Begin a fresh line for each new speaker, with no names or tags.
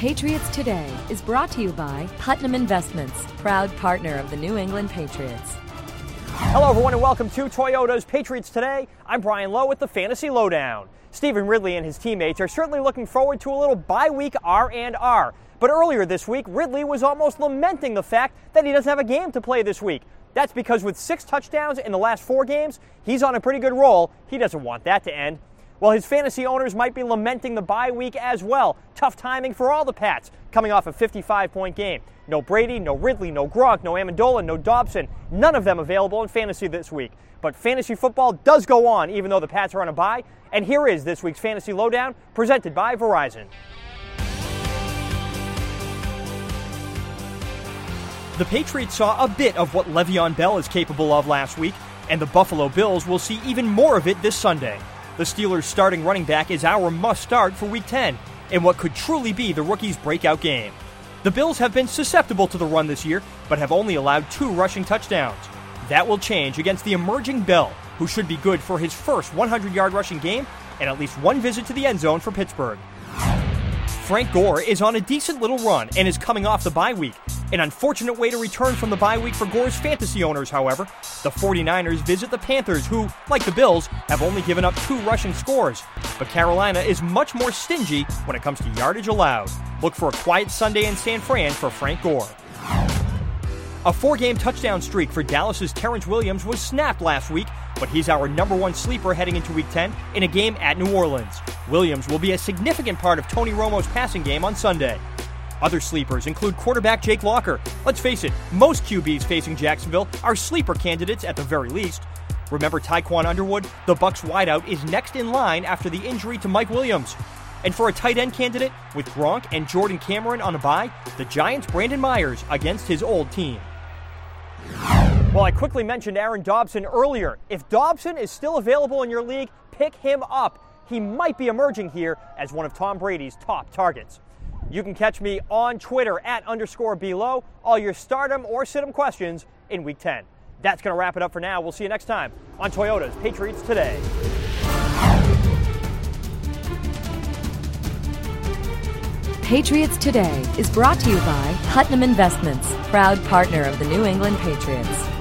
Patriots Today is brought to you by Putnam Investments, proud partner of the New England Patriots.
Hello, everyone, and welcome to Toyota's Patriots Today. I'm Brian Lowe with the Fantasy Lowdown. Stephen Ridley and his teammates are certainly looking forward to a little bye-week R&R. But earlier this week, Ridley was almost lamenting the fact that he doesn't have a game to play this week. That's because with 6 touchdowns in the last 4 games, he's on a pretty good roll. He doesn't want that to end. Well, his fantasy owners might be lamenting the bye week as well. Tough timing for all the Pats, coming off a 55-point game. No Brady, no Ridley, no Gronk, no Amendola, no Dobson. None of them available in fantasy this week. But fantasy football does go on, even though the Pats are on a bye. And here is this week's Fantasy Lowdown, presented by Verizon. The Patriots saw a bit of what Le'Veon Bell is capable of last week, and the Buffalo Bills will see even more of it this Sunday. The Steelers' starting running back is our must-start for Week 10, in what could truly be the rookie's breakout game. The Bills have been susceptible to the run this year, but have only allowed 2 rushing touchdowns. That will change against the emerging Bell, who should be good for his first 100-yard rushing game and at least 1 visit to the end zone for Pittsburgh. Frank Gore is on a decent little run and is coming off the bye week. An unfortunate way to return from the bye week for Gore's fantasy owners, however. The 49ers visit the Panthers, who, like the Bills, have only given up 2 rushing scores. But Carolina is much more stingy when it comes to yardage allowed. Look for a quiet Sunday in San Fran for Frank Gore. A 4-game touchdown streak for Dallas's Terrence Williams was snapped last week, but he's our number 1 sleeper heading into Week 10 in a game at New Orleans. Williams will be a significant part of Tony Romo's passing game on Sunday. Other sleepers include quarterback Jake Locker. Let's face it, most QBs facing Jacksonville are sleeper candidates at the very least. Remember Tyquan Underwood? The Bucs wideout is next in line after the injury to Mike Williams. And for a tight end candidate, with Gronk and Jordan Cameron on a bye, the Giants' Brandon Myers against his old team. Well, I quickly mentioned Aaron Dobson earlier. If Dobson is still available in your league, pick him up. He might be emerging here as one of Tom Brady's top targets. You can catch me on Twitter at _BLow, all your stardom or sit-em questions in Week 10. That's going to wrap it up for now. We'll see you next time on Toyota's Patriots Today.
Patriots Today is brought to you by Putnam Investments, proud partner of the New England Patriots.